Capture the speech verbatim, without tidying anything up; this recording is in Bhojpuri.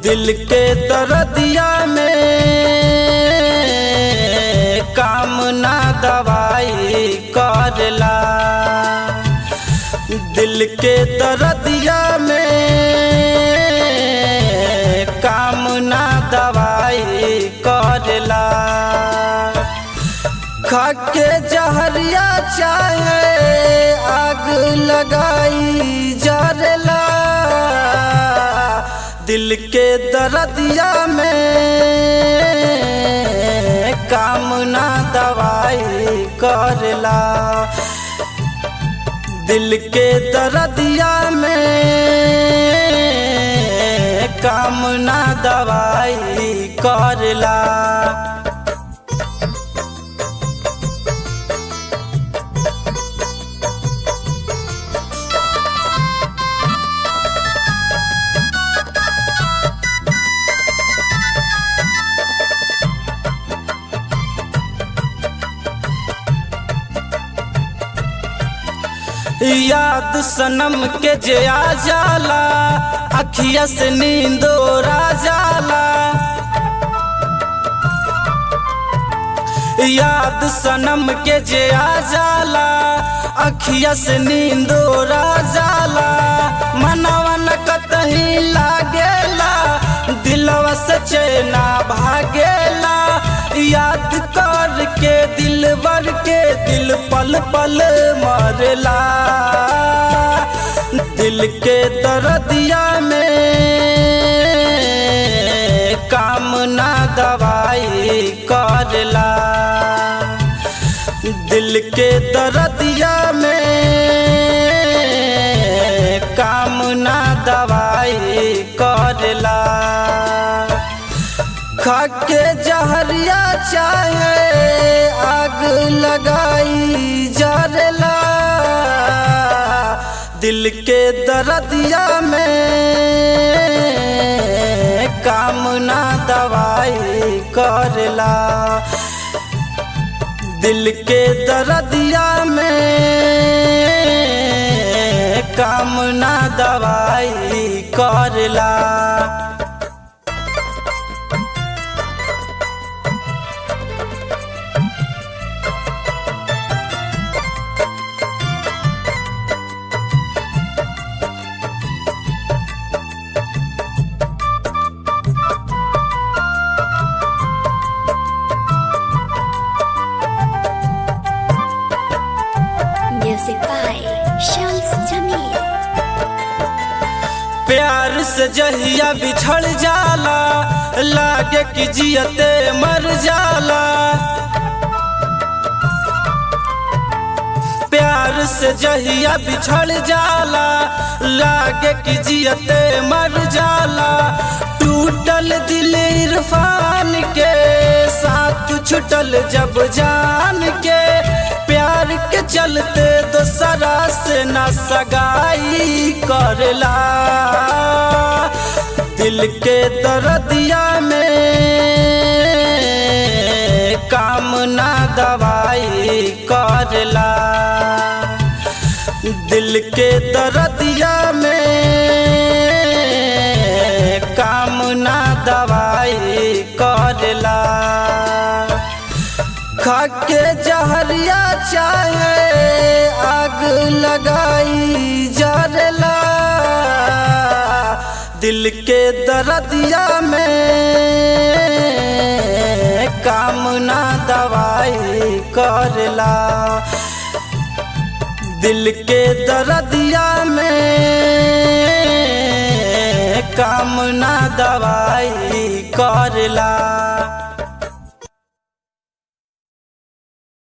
दिल के दर्दिया में काम ना दवाई करला। दिल के दर्दिया में काम ना दवाई करला। खाके जहरिया चाहे आग लगाई जरला। दिल के दर्दिया में काम ना दवाई करला। दिल के दर्दिया में काम ना दवाई करला। याद सनम के जे आ जाला, अखिया से नींदोरा जाला। याद सनम के जे आ जाला, अखिया से नींदोरा जाला। मनवा न कतही लागेला, दिलवा से चैना भागेला। याद कर के दिल बर के दिल पल पल मरला। दिल के दर्दिया में काम ना दवाई करला। दिल के दर्दिया में काम ना दवाई करला। खाके जहरिया चाहे आग लगाई जरला। दिल के दर्दिया में काम ना दवाई करला। दिल के दर्दिया में काम ना दवाई करला। प्यार से जहिया बिछड़ जाला, लागे कि जियते मर जाला। प्यार से जहिया बिछड़ जाला, लागे कि जियते मर जाला। टूटल दिल इरफान के साथ छुटल जब जान के। प्यार के चलते दोसरा से न सगाई करला। दिल के दर्दिया में काम ना दवाई करला। दिल के दर्दिया में काम ना दवाई करला। खाके जहरिया चाहे आग लगाई जरला। दिल के दर्दिया में काम ना दवाई करला। दिल के दर्दिया में काम ना दवाई करला।